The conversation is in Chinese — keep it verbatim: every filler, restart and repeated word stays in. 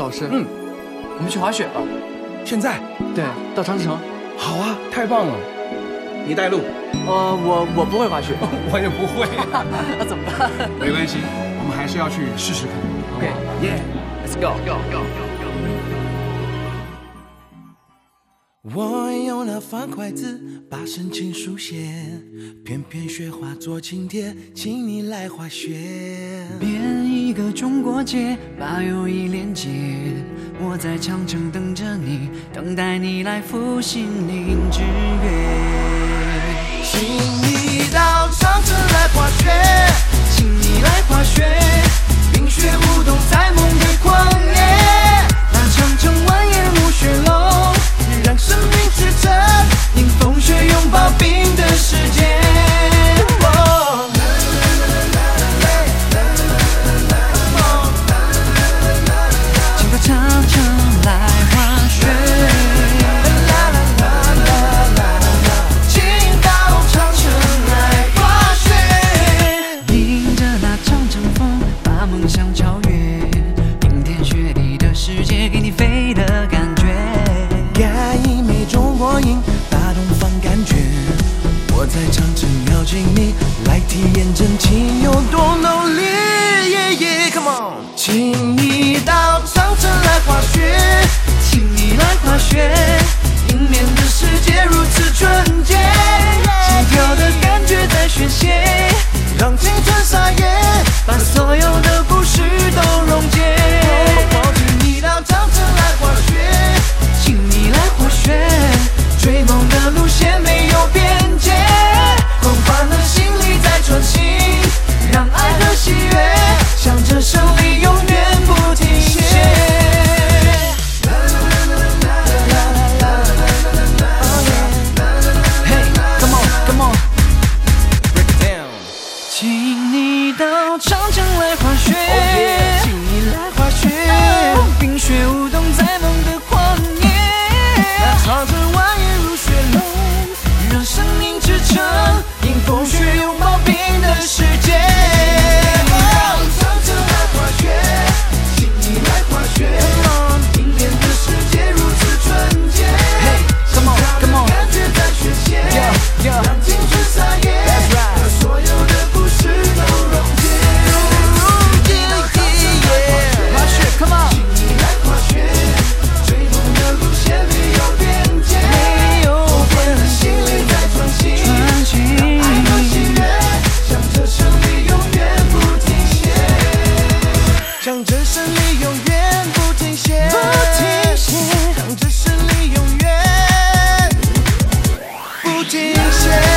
老师。 嗯，我们去滑雪吧。 现在？ 对，到长城。 好啊，太棒了！你带路。 呃，我我不会滑雪， 我也不会。 那怎么办？ 没关系，我们还是要去试试看。 OK， yeah，let's go go go go go。 我用了方块字把深情书写，片片雪化作请帖，请你来滑雪。 编一个中国结，把友谊连接。我在长城等着你，等待你来赴心灵之约。 请你到长城来滑雪，请你来滑雪，冰雪舞动在梦的旷野，那长城蜿蜒如雪龙，让生命之城迎风雪拥抱冰的世界。哦， 请到长城来滑雪， 请到长城来滑雪， 迎着那长城风，把梦想超越，冰天雪地的世界，给你飞的感觉。 盖一枚中国印，打动放感觉。我在长城邀请你来体验真情有多浓烈。yeah, yeah, Come on， 请你到长城来滑雪，请你来滑雪，迎面的世界如此纯洁，心跳的感觉在宣泄，让青春撒野，把所有的故事都溶解。请你到长城来滑雪，请你来滑雪，追梦的路线没有边界，狂放的心里在穿行，让爱和喜悦向着胜利永远不停歇。 请你到长城来滑雪， oh yeah, 请你来滑雪， 哦，冰雪舞动在梦的旷野， 那长城蜿蜒如雪龙，让生命之城迎风雪拥抱冰的世界。长城来滑雪，请你来滑雪，迎面的世界如此纯洁，心跳的感觉在宣泄，让青春撒野，把所有的故事都溶解。 滑雪 ，Come on， 请你来滑雪，追梦的路线没有边界， 没有边界，心里在穿行， 传奇， 让爱和喜悦向着胜利永远不停歇，向着胜利永远不停歇，不停歇，向着胜利永远不停歇。